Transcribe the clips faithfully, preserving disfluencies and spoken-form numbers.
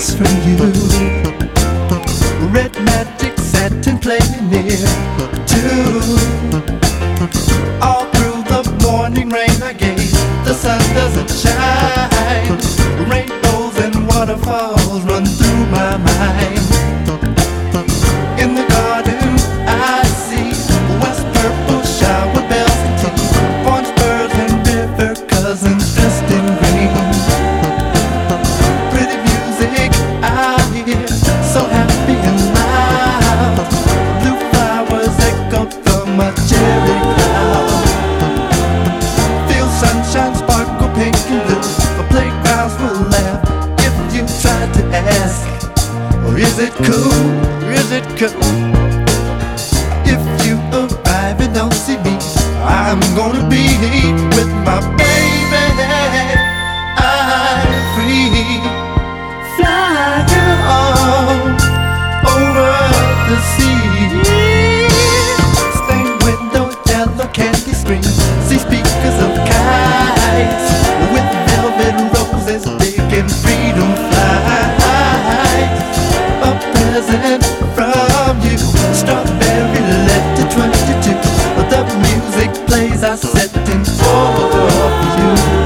just from you. Red magic satin playing near too. All through the morning rain I gave, the sun doesn't shine. Rainbows and waterfalls run through my mind. In the garden I see west purple shower bells and tea, orange birds and river cousins dressed in green. Pretty music I hear, so happy and loud. Blue flowers echo from a cherry cloud. Feel sunshine sparkle pink and blue. The playgrounds will laugh if you try to ask, or is it cool? Is it cool? If you arrive and don't see me, I'm gonna be with my baby. I'm free, flying on over the sea. Stained window, yellow candy screen, see speakers of kites with velvet roses, big and freedom flights. A present from you, strawberry letter twenty-two. The music plays, I set in for you.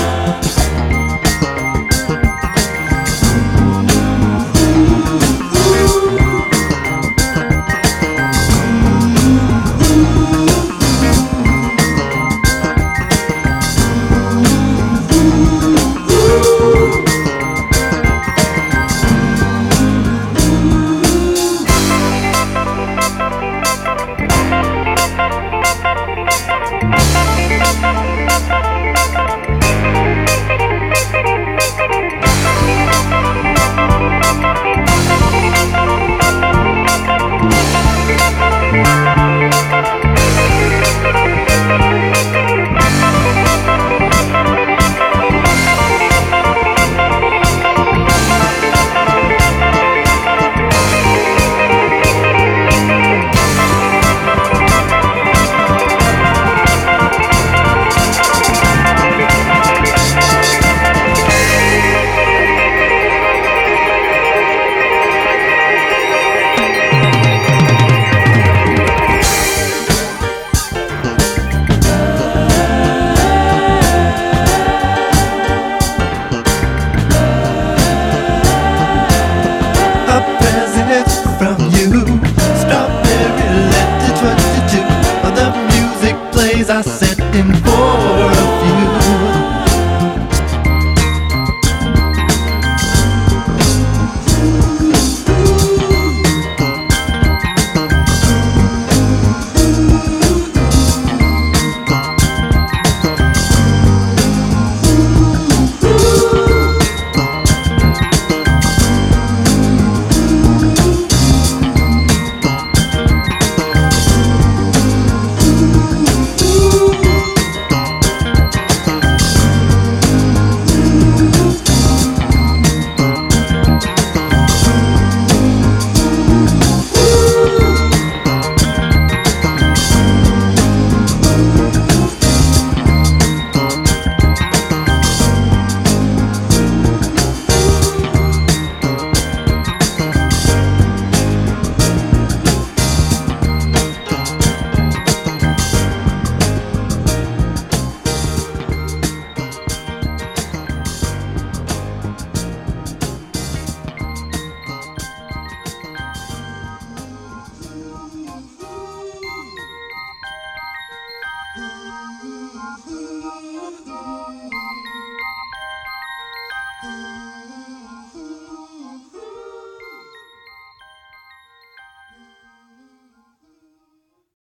From you, strawberry letter twenty-two. The music plays, I set in for